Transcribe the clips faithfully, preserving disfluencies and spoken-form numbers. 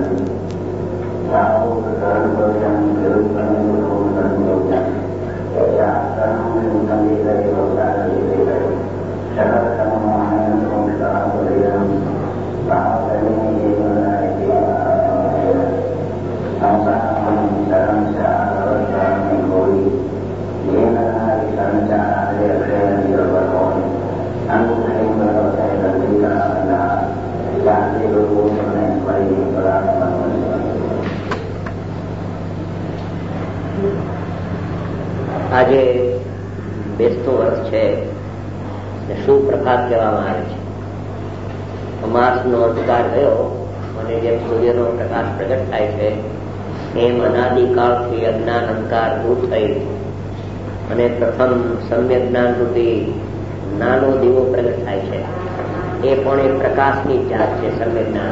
આજે બેસતું વર્ષ છે, શું પ્રભાત કહેવામાં આવે છે. અમાસનો અંધકાર ગયો અને જેમ સૂર્યનો પ્રકાશ પ્રગટ થાય છે એમ અનાદિકાળથી અજ્ઞાન અંધકાર દૂર થઈ અને પ્રથમ સમ્યક જ્ઞાન રૂપી નાનો દીવો પ્રગટ થાય છે. એ પણ એક પ્રકાશની જાત છે. સમ્યક જ્ઞાન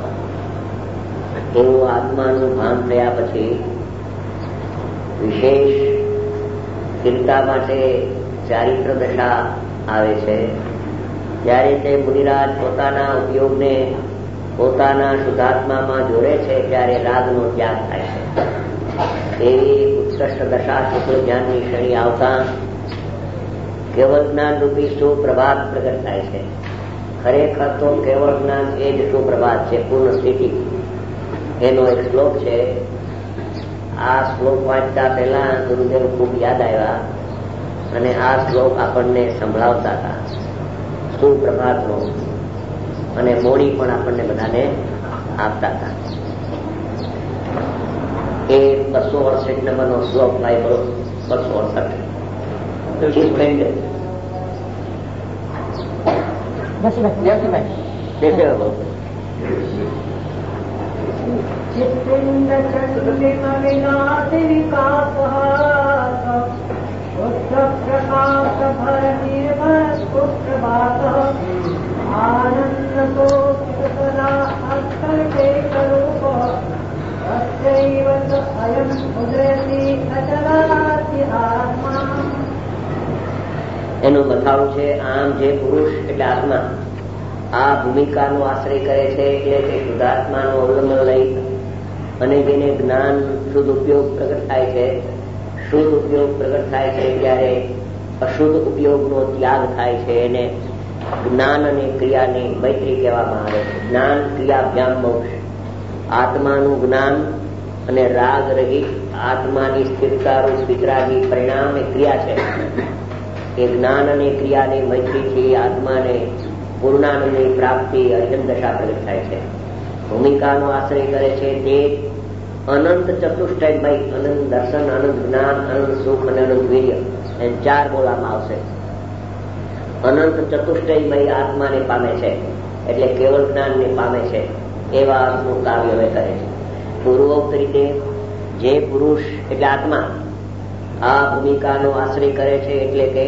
એવું આત્માનું ભાન થયા પછી વિશેષ ચિંતા માટે ચારિત્ર દશા આવે છે. જ્યારે તે મુનિરાજ પોતાના ઉપયોગને પોતાના શુદ્ધાત્મામાં જોડે છે ત્યારે રાગનો ત્યાગ થાય છે. એવી ઉત્કૃષ્ટ દશા શુક્લ જ્ઞાનની શ્રેણી આવતા કેવળ જ્ઞાન રૂપી સુપ્રભાત પ્રગટ થાય છે. ખરેખર તો કેવળ જ્ઞાન એ જ સુપ્રભાત છે, પૂર્ણ સ્થિતિ. એનો એક શ્લોક છે. આ શ્લોક વાંચતા પહેલા ગુરુદેવ ખૂબ યાદ આવ્યા અને આ શ્લોક આપણને સંભળાવતા હતા સુપ્રભાતનો, અને મોડી પણ આપણને બધાને આપતા હતા. એ બસો અડસઠ નંબરનો શ્લોક ભાઈ બસો અડસઠ એનું બતાવું છે. આમ જે પુરુષ એટલે આત્મા આ ભૂમિકાનો આશ્રય કરે છે એટલે કે શુદ્ધાત્માનું અવલંબન લઈ અને જેને જ્ઞાન શુદ્ધ ઉપયોગ પ્રગટ થાય છે, શુદ્ધ ઉપયોગ પ્રગટ થાય છે ત્યારે અશુદ્ધ ઉપયોગનો ત્યાગ થાય છે. એને જ્ઞાન અને ક્રિયાની મૈત્રી કહેવામાં આવે છે. જ્ઞાન ક્રિયાભ્યામ મોક્ષ. આત્માનું જ્ઞાન અને રાગ રહિત આત્માની સ્થિરતારૂપ વિતરાગી પરિણામ એ ક્રિયા છે. એ જ્ઞાન અને ક્રિયાની મૈત્રીથી આત્માને પૂર્ણાનંદની પ્રાપ્તિ અર્જન દશા પ્રગટ થાય છે. ભૂમિકાનો આશ્રય કરે છે તે અનંત ચતુષ્ટયમય, અનંત દર્શન, અનંત જ્ઞાન, અનંત સુખ અને અનંત વીર્ય એમ ચાર બોલવામાં આવશે. અનંત ચતુષ્ટયમય આત્માને પામે છે એટલે કેવળ જ્ઞાનને પામે છે. એવા અર્થનું કાવ્ય હવે કરે છે. પૂર્વોક્ત રીતે જે પુરુષ એટલે આત્મા આ ભૂમિકાનો આશ્રય કરે છે એટલે કે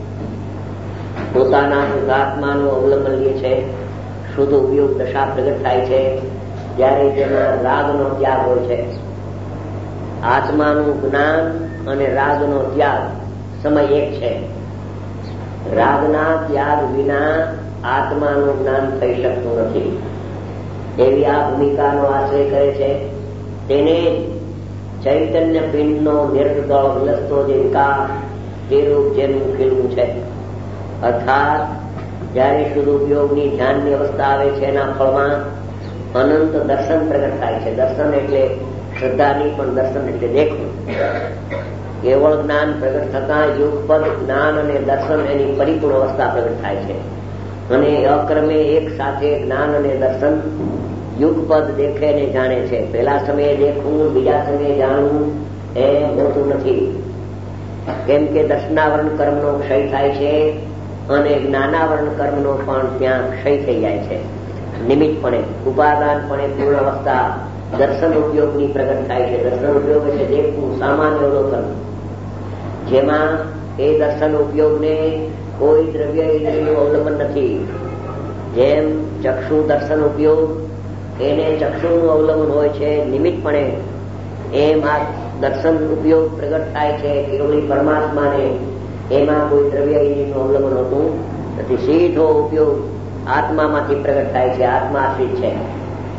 પોતાના શુદ્ધાત્માનું અવલંબન લે છે, શુદ્ધ ઉપયોગ દશા પ્રગટ થાય છે જ્યારે તેમાં રાગનો ત્યાગ હોય છે. આત્માનું જ્ઞાન અને રાગનો ત્યાગ સમય એક છે. રાગના ત્યાગ વિના આત્માનું જ્ઞાન થઈ શકતું નથી. એવી આ ભૂમિકાનો આશ્રય કરે છે. તેને ચૈતન્ય પિંડનો નિર્દળ વિલસતો જે વિકાસ તે રૂપ જેનું ખીલવું છે. અર્થાત જયારે શુદ્ધ ઉપયોગની ધ્યાનની અવસ્થા આવે છે એના ફળમાં અનંત દર્શન પ્રગટ થાય છે. દર્શન એટલે શ્રદ્ધાની પણ દર્શન એટલે દેખવું. કેવળ જ્ઞાન પ્રગટ થતા યુગપદ જ્ઞાન અને દર્શન એની પરિપૂર્ણ અવસ્થા પ્રગટ થાય છે. અને અક્રમે એક સાથે જ્ઞાન અને દર્શન યુગપદ દેખે ને જાણે છે. પહેલા સમયે દેખવું, બીજા સમયે જાણવું એ હોતું નથી. કેમ કે દર્શનાવરણ કર્મનો ક્ષય થાય છે અને જ્ઞાનાવરણ કર્મનો પણ ત્યાં ક્ષય થઈ જાય છે. નિમિત્તપણે ઉપાદાનપણે પૂર્ણ અવસ્થા દર્શન ઉપયોગની પ્રગટ થાય છે. દર્શન ઉપયોગ એટલે દેખવું, સામાન્ય અવલોકન, જેમાં એ દર્શન ઉપયોગને કોઈ દ્રવ્ય ઇન્દ્રિયનું અવલંબન નથી. જેમ ચક્ષુ દર્શન ઉપયોગ એને ચક્ષુનું અવલંબન હોય છે નિમિત્તપણે, એમ આ દર્શન ઉપયોગ પ્રગટ થાય છે કેવળી પરમાત્માને. એમાં કોઈ દ્રવ્ય ઇન્દ્રિયનું અવલંબન હોતું નથી. સીધો ઉપયોગ આત્મામાંથી પ્રગટ થાય છે, આત્માશ્રિત છે.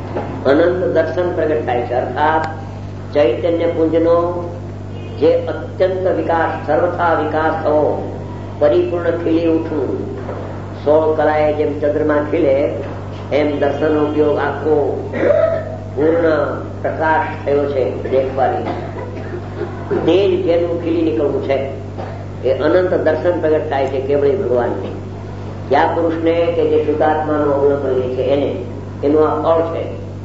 અનંત દર્શન પ્રગટ થાય છે. અર્થાત ચૈતન્ય પુંજનો જે અત્યંત વિકાસ, સર્વથા વિકાસ થવો, પરિપૂર્ણ ખીલી ઉઠવું, સોળ કલાએ જેમ ચંદ્રમાં ખીલે એમ દર્શન ઉપયોગ આખો પૂર્ણ પ્રકાશ થયો છે દેખવાની, તે જ જેનું ખીલી નીકળવું છે એ અનંત દર્શન પ્રગટ થાય છે કેવળ ભગવાનને. ત્યાં પુરુષને કે જે શુદ્ધાત્માનું અવલંબન લે છે એને, એનું આ ફળ છે.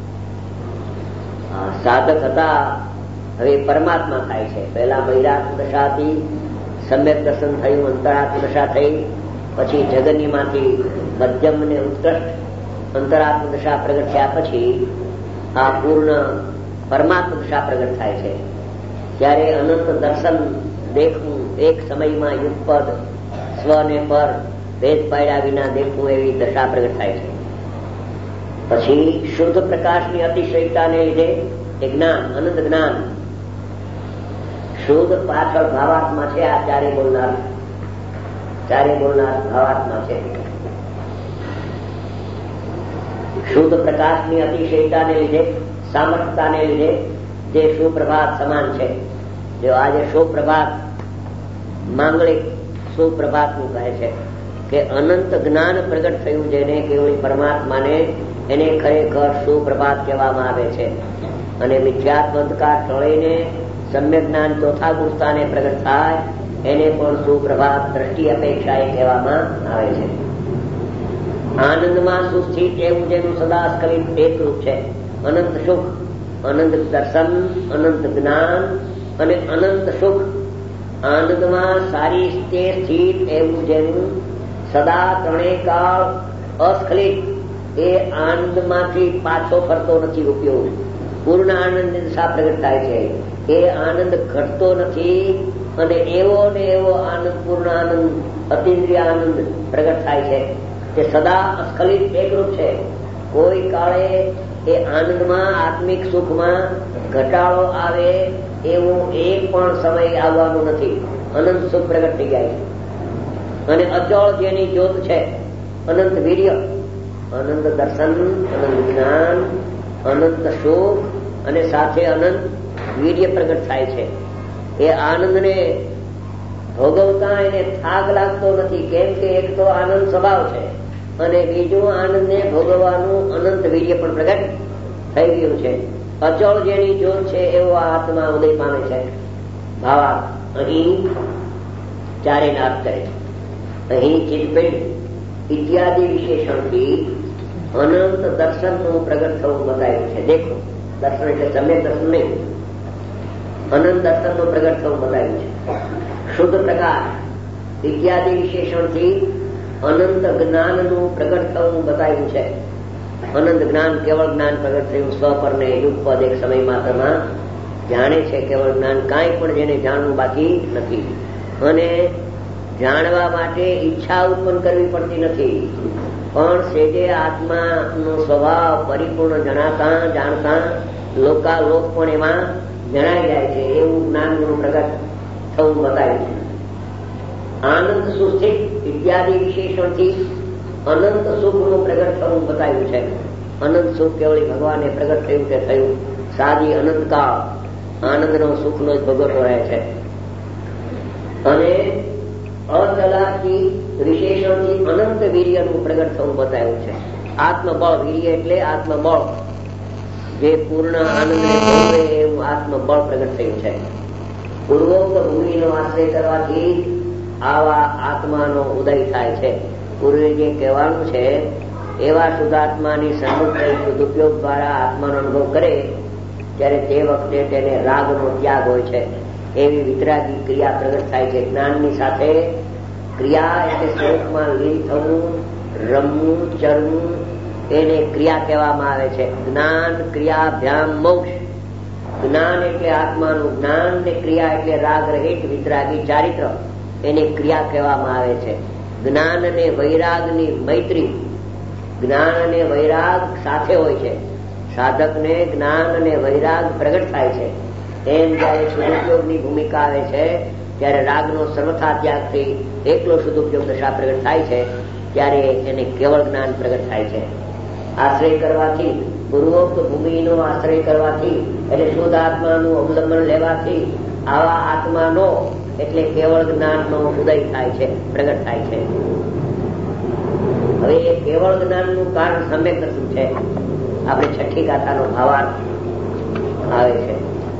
સાધક હતા હવે પરમાત્મા થાય છે. પહેલા બહિરાત્મ દશાથી સમ્યક દર્શન થયું, અંતરાત્મ દશા થઈ, પછી જગન્ની માંથી મધ્યમ ને ઉત્કૃષ્ટ અંતરાત્મ દશા પ્રગટ થયા પછી આ પૂર્ણ પરમાત્મ દશા પ્રગટ થાય છે. ત્યારે અનંત દર્શન દેખવું, એક સમયમાં યુગપદ સ્વ ને પર ભેદ પાડ્યા વિના દેખવું, એવી દશા પ્રગટ થાય છે. પછી શુદ્ધ પ્રકાશની અતિશયતાને લીધે એ જ્ઞાન, અનંત જ્ઞાન. શુદ્ધ પાછળ ભાવાત્મા છે. આ ચારે બોલનાર ચારે બોલનાર ભાવાત્મા છે. શુદ્ધ પ્રકાશની અતિશયતાને લીધે, સામર્થ્યતાને લીધે જે સુપ્રભાત સમાન છે, જો આજે સુપ્રભાત માંગલિક સુપ્રભાતનું કહે છે કે અનંત જ્ઞાન પ્રગટ થયું જેને કેવળ પરમાત્માને, એને ખરેખર સુપ્રભાત કહેવામાં આવે છે. અને મિથ્યાત્મ અંધકાર ટળીને સમ્યક જ્ઞાન ચોથા ગુણસ્થાને પ્રગટ થાય એને પણ સુપ્રભાત દ્રષ્ટિ અપેક્ષા એ કહેવામાં આવે છે. આનંદમાં સુસ્થિત એવું જેનું સદા સ્ખલિત એકરૂપ છે. અનંત સુખ, અનંત દર્શન, અનંત જ્ઞાન અને અનંત સુખ. આનંદમાં સારી રીતે સ્થિત એવું જેનું સદા ત્રણેય કાળ અસ્ખલિત, એ આનંદમાંથી પાછો ફરતો નથી ઉપયોગ. પૂર્ણ આનંદ દશા પ્રગટ થાય છે. એ આનંદ ઘટતો નથી અને એવો ને એવો આનંદ, પૂર્ણ આનંદ, અતિન્દ્રિય આનંદ પ્રગટ થાય છે. તે સદા અસ્ખલિત એકરૂપ છે. કોઈ કાળે એ આનંદમાં, આત્મિક સુખમાં ઘટાડો આવે એવો એક પણ સમય આવવાનો નથી. અનંત સુખ પ્રગટ થઈ જાય છે. અને અચળ જેની જ્યોત છે, અનંત વીર્ય, અનંત દર્શન, અનંત જ્ઞાન, અનંત સુખ અને સાથે અનંત વીર્ય પ્રગટ થાય છે. એ આનંદને ભોગવતા એને થાક લાગતો નથી. કેમ કે એક તો આનંદ સ્વભાવ છે અને બીજું આનંદને ભોગવવાનું અનંત વીર્ય પણ પ્રગટ થઈ ગયું છે. અચળ જેની જ્યોત છે એવો આત્મા ઉદય પામે છે. ભાવા અહીં ચારે નાશ કરે. અહીં ચિત્તપિંડ ઇત્યાદિ વિશેષણથી અનંત દર્શનનું પ્રગટ થવું બતાવ્યું છે. દેખો, દર્શન એટલે સમ્યક દર્શન નહીં, અનંત દર્શનનું પ્રગટ થવું બતાવ્યું છે. શુદ્ધ પ્રકાશ ઇત્યાદિ વિશેષણથી અનંત જ્ઞાનનું પ્રગટ થવું બતાવ્યું છે. અનંત જ્ઞાન, કેવળ જ્ઞાન પ્રગટ થયું. સ્વપર ને યુગપદ એક સમય માત્રમાં જાણે છે. કેવળ જ્ઞાન કાંઈ પણ જેને જાણવું બાકી નથી. અને જાણવા માટે ઈચ્છા ઉત્પન્ન કરવી પડતી નથી, પણ સેજે આત્માનો સ્વભાવ પરિપૂર્ણ જણાતા જાણતા લોકાલોક પણ એમાં જણાઈ જાય છે. એવું જ્ઞાનનું પ્રગટ થવું બતાવ્યું છે. આનંદ સુસ્થિત ઇત્યાદિ વિશેષણથી અનંત સુખનું પ્રગટ થવું બતાવ્યું છે. અનંત સુખ કેવળી ભગવાને પ્રગટ થયું કે થયું, સાદી અનંતકાળ આનંદનો સુખનો જ ભોગવતો રહે છે. અને અચલાથી વિશેષણથી અનંત વીર્યનું પ્રગટ થવું બતાવ્યું છે. આત્મબળ, વીર્ય એટલે આત્મબળ, જે પૂર્ણ આનંદને ભોગવે એવું આત્મબળ પ્રગટ થયું છે. પૂર્વોક્ત ભૂમિનો આશ્રય કરવાથી આવા આત્માનો ઉદય થાય છે. પૂર્વે જે કહેવાનું છે એવા શુદ્ધાત્માની સન્મુખ સદુપયોગ દ્વારા આત્માનો અનુભવ કરે ત્યારે તે વખતે તેને રાગનો ત્યાગ હોય છે. એવી વિતરાગી ક્રિયા પ્રગટ થાય છે. જ્ઞાનની સાથે ક્રિયા એટલે સ્વરૂપમાં લીન થવું, રમવું, ચરવું, એને ક્રિયા કહેવામાં આવે છે. જ્ઞાન ક્રિયાભ્યામ મોક્ષ. જ્ઞાન એટલે આત્માનું જ્ઞાન ને ક્રિયા એટલે રાગ રહિત વિતરાગી ચારિત્ર, એને ક્રિયા કહેવામાં આવે છે. જ્ઞાન અને વૈરાગની મૈત્રી, જ્ઞાન અને વૈરાગ સાથે હોય છે. સાધકને જ્ઞાન અને વૈરાગ પ્રગટ થાય છે. એમ જયારે સદુપયોગની ભૂમિકા આવે છે ત્યારે રાગનો સર્વથા ત્યાગથી એકલો સદુપયોગ દશા પ્રગટ થાય છે. ત્યારે એને કેવળ જ્ઞાન પ્રગટ થાય છે. આશ્રય કરવાથી, પૂર્વોક્ત ભૂમિનો આશ્રય કરવાથી, એટલે શુદ્ધ આત્માનું અવલંબન લેવાથી આવા આત્માનો એટલે કેવળ જ્ઞાનનો ઉદય થાય છે, પ્રગટ થાય છે. હવે એ કેવળ જ્ઞાનનું કારણ સમ્યક દર્શન છે. આપણે છઠ્ઠી ગાથાનો ભાવાર્થ આવે છે.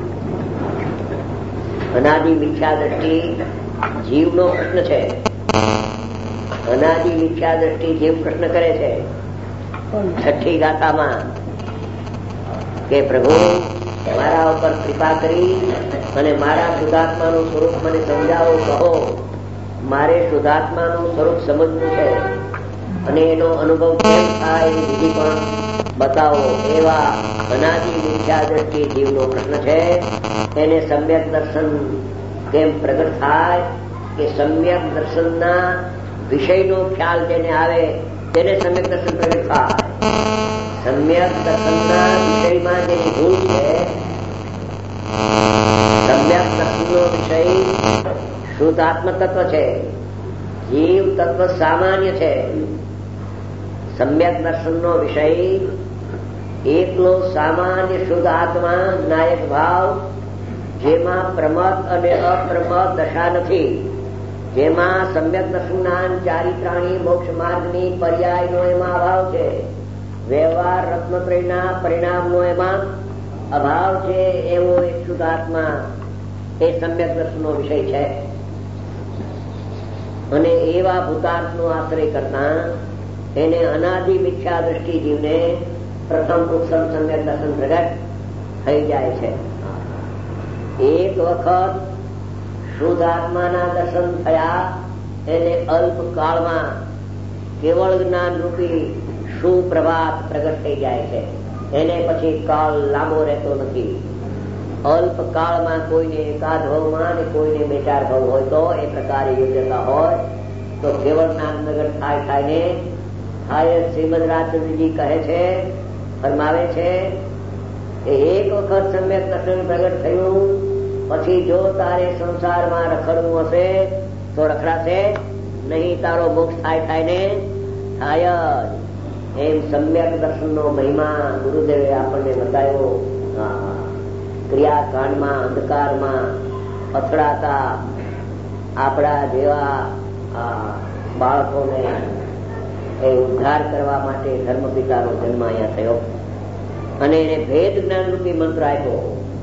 અનાદિ મિથ્યા દ્રષ્ટિ જીવનો પ્રશ્ન છે. અનાદિ મિથ્યા દ્રષ્ટિ જીવ પ્રશ્ન કરે છે છઠ્ઠી ગાથામાં કે પ્રભુ મારા ઉપર કૃપા કરી અને મારા શુદ્ધાત્માનું સ્વરૂપ મને સમજાવો, કહો. મારે શુદ્ધાત્માનું સ્વરૂપ સમજવું છે અને એનો અનુભવ કેમ થાય એની વિધિ પણ બતાવો. એવા અનાદિ મિથ્યા દ્રષ્ટિ જીવનો પ્રશ્ન છે. એને સમ્યક દર્શન કેમ પ્રગટ થાય કે સમ્યક દર્શનના વિષયનો ખ્યાલ જેને આવે તેને સમ્યક દર્શન પ્રગટ થાય. સમ્યક દર્શનના વિષયમાં જેની ભૂલ છે, સમ્યક દર્શનનો વિષય શુદ્ધ આત્મ તત્વ છે, જીવ તત્વ સામાન્ય છે. સમ્યક દર્શનનો વિષય એકલો સામાન્ય શુદ્ધ આત્મા નાયક ભાવ, જેમાં પ્રમદ અને અપ્રમદ દશા નથી, જેમાં સમ્યક દર્શનના ચારિત્રાણી મોક્ષ માર્ગની પર્યાયનો એમાં અભાવ છે, વ્યવહાર રત્નત્રયના પરિણામનો એમાં અભાવ છે. એવો એક શુદ્ધ આત્મા એ સમ્યક દર્શનનો વિષય છે. અને એવા ભૂતાર્થનો આશ્રય કરતા એને અનાદિ મિથ્યા દ્રષ્ટિ જીવને પ્રથમ ઉત્સવ સમ્યક દર્શન પ્રગટ થઈ જાય છે. એક વખત શુદ્ધ આત્માના દર્શન થયા એને અલ્પ કાળમાં કેવળ જ્ઞાન રૂપી સુપ્રભાત પ્રગટ થઈ જાય છે. એને પછી કાળ લાંબો રહેતો નથી. અલ્પ કાળમાં કોઈને એકાદ ભાવમાં અને કોઈને બે ચાર ભાવ હોય તો એ પ્રકારે યોગ્યતા હોય તો કેવળ જ્ઞાન પ્રગટ થાય થાય ને થાય. શ્રીમદ રાજચંદ્રજી કહે છે, ફરમાવે છે કે એક વખત સમ્યક દર્શન પ્રગટ થયું પછી જો તારે સંસારમાં રખડવું હશે તો રખડાશે નહીં, તારો મોક્ષ થાય થાય ને થાય જ. એમ સમ્યક દર્શનનો મહિમા ગુરુદેવે આપણને બતાવ્યો. ક્રિયાકાંડમાં અંધકારમાં અથડાતા આપણા જેવા બાળકોને એ ઉદ્ધાર કરવા માટે ધર્મપિતાનો જન્મ અહીંયા થયો અને એને ભેદ જ્ઞાન રૂપી મંત્ર આપ્યો.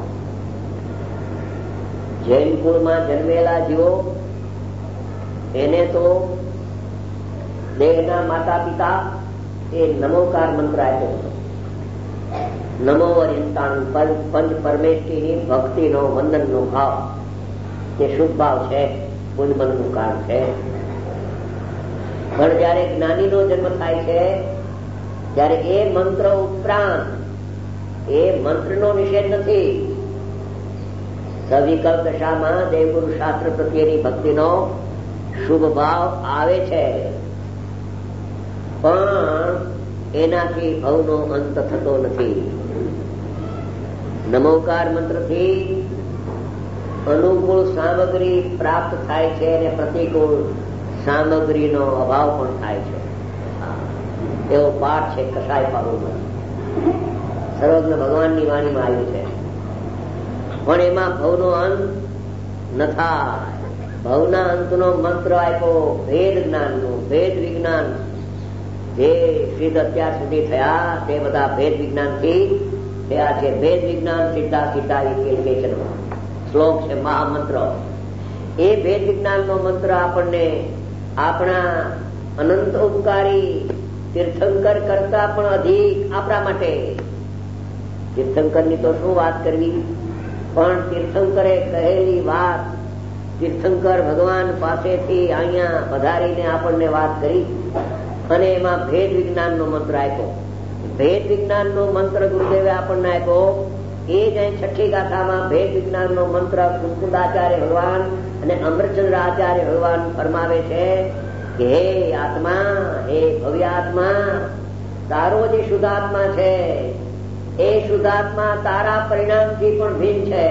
જૈન કુળમાં જન્મેલા જીવો એને તો દેહના માતા પિતા એ નમોકાર મંત્ર આપ્યો. નમો અરિંતાણ પંચ પરમેષ્ઠીની ભક્તિનો વંદનનો ભાવ તે શુભ ભાવ છે, પુનમનનું કારણ છે. પણ જયારે જ્ઞાનીનો જન્મ થાય છે ત્યારે એ મંત્ર ઉપરાંત એ મંત્રનો નિષેધ નથી. સવિકલ્પ દશામાં દેવગુરુ શાસ્ત્ર પ્રત્યેની ભક્તિનો શુભ ભાવ આવે છે, પણ એનાથી ભવનો અંત થતો નથી. નમોકાર મંત્રથી અનુકૂળ સામગ્રી પ્રાપ્ત થાય છે અને પ્રતિકૂળ સામગ્રીનો અભાવ પણ થાય છે. એવો પાઠ છે કસાય પાડુમાં, સર્વજ્ઞ ભગવાનની વાણીમાં આવ્યું છે. પણ એમાં ભવનો અંત ન થાય. ભવના અંતનો મંત્ર આપ્યો ભેદ જ્ઞાનનો. ભેદ વિજ્ઞાન જે સિદ્ધ અત્યાર સુધી થયા તે બધા ભેદ વિજ્ઞાનથી થયા છે. ભેદ વિજ્ઞાન સીધા સીધા વિવેચનમાં શ્લોક છે, મહામંત્ર. એ ભેદ વિજ્ઞાનનો મંત્ર આપણને આપણા અનંત ઉપકારી તીર્થંકર કરતા પણ અધિક આપણા માટે. તીર્થંકરની તો શું વાત કરવી, પણ તીર્થંકરે કહેલી વાત તીર્થંકર ભગવાન પાસેથી અહીંયા પધારીને આપણને વાત કરી અને એમાં ભેદ વિજ્ઞાનનો મંત્ર આપ્યો. ભેદ વિજ્ઞાનનો મંત્ર ગુરુદેવે આપણને આપ્યો. એ જ અહીં છઠ્ઠી ગાથામાં ભેદ વિજ્ઞાનનો મંત્ર કુંકુદાચાર્ય ભગવાન અને અમૃતચંદ્ર આચાર્ય ભગવાન ફરમાવે છે કે હે આત્મા, હે ભવ્ય આત્મા, તારો જે શુદ્ધાત્મા છે એ શુદ્ધાત્મા તારા પરિણામથી પણ ભિન્ન છે.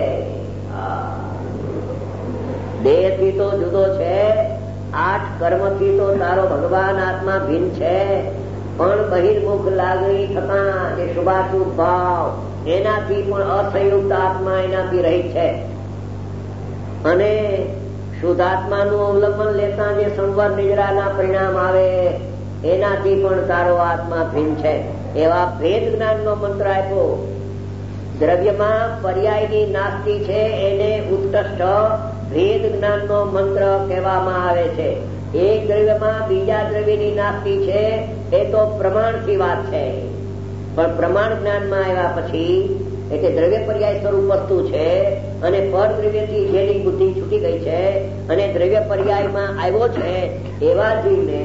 દેહથી તો જુદો છે, આઠ કર્મથી તો તારો ભગવાન આત્મા ભિન્ન છે, પણ બહિર્મુખ લાગણી થતા જે શુભાશુભ ભાવ એનાથી પણ અસંયુક્ત આત્મા એનાથી રહી છે. અને શુદ્ધાત્માનું અવલંબન લેતા જે સંવર નિજરાના પરિણામ આવે એનાથી પણ તારો આત્મા ભિન્ન છે. એવા ભેદ જ્ઞાનનો મંત્ર આપ્યો. દ્રવ્યમાં પર્યાયની નાસ્તિ છે એને ઉત્કૃષ્ટ ભેદ જ્ઞાનનો મંત્ર કહેવામાં આવે છે. એક દ્રવ્યમાં બીજા દ્રવ્યની નાસ્તિ છે એ તો પ્રમાણથી વાત છે. પણ પ્રમાણ જ્ઞાનમાં આવ્યા પછી એટલે દ્રવ્ય પર્યાય સ્વરૂપ વસ્તુ છે અને પર દ્રવ્યથી જેની બુદ્ધિ છૂટી ગઈ છે અને દ્રવ્ય પર્યાયમાં આવ્યો છે એવા જીવને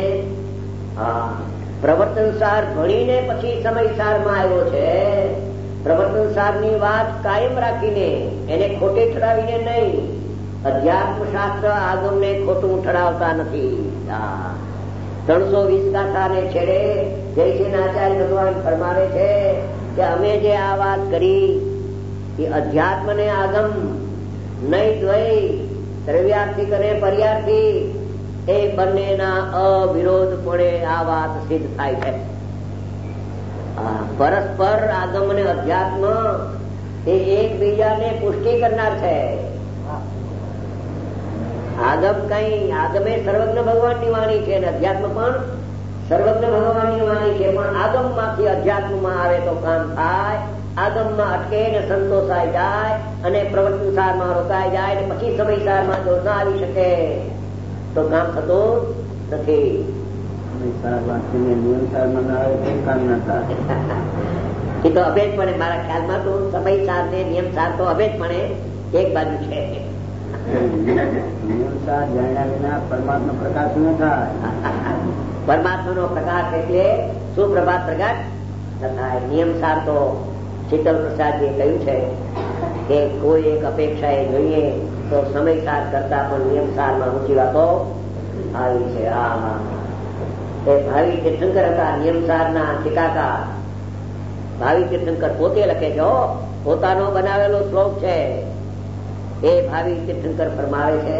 પ્રવર્તન સાર ભણીને પછી સમય સારમાં આવ્યો છે. પ્રવર્તન સારની વાત કાયમ રાખીને એને ખોટી ઠરાવીને નહીં. અધ્યાત્મ શાસ્ત્ર આગમને ખોટું ઠરાવતા નથી. ત્રણસો વીસ ગાથાને છેડે જયસિંહ આચાર્ય ભગવાન ફરમાવે છે કે અમે જે આ વાત કરી એ અધ્યાત્મ ને આગમ નહીં દ્વય દ્રવ્યાર્થિક અને પર્યાર્થિક એ બંનેના અવિરોધપણે આ વાત સિદ્ધ થાય છે. પરસ્પર આગમ અને અધ્યાત્મ એ એકબીજાને પુષ્ટિ કરનાર છે. આગમ કઈ આગમે સર્વજ્ઞ ભગવાનની વાણી છે અને અધ્યાત્મ પણ સર્વજ્ઞ ભગવાનની વાણી છે. પણ આગમ માંથી અધ્યાત્મમાં આવે તો કામ થાય. આગમમાં અટકે ને સંતોષાઈ જાય અને પ્રવર્તન સારમાં રોકાઈ જાય ને પછી સમય સારમાં જો ના આવી શકે તો કામ થતું નથી. એ તો અભેદપણે મારા ખ્યાલમાં તો સમય સાર ને નિયમ સાર તો અભેદપણે એક બાજુ છે. પરમાત્મા પ્રકાશ ન થાય. પરમાત્મા નો પ્રકાશ એટલે સુપ્રભાત પ્રકાશ થાય. નિયમ સાર તો શીતલ પ્રસાદજીએ કહ્યું છે કે કોઈ એક અપેક્ષા એ જોઈએ તો સમય સાર કરતા પણ નિયમ સારમાં ઊંચી વાતો આવી છે. આ એ ભાવિ તીર્થંકર હતા નિયમ સારના ટીકાકાર. ભાવિ તીર્થંકર પોતે લખે છે, પોતાનો બનાવેલો શ્લોક છે. એ ભાવિ તીર્થંકર ફરમાવે છે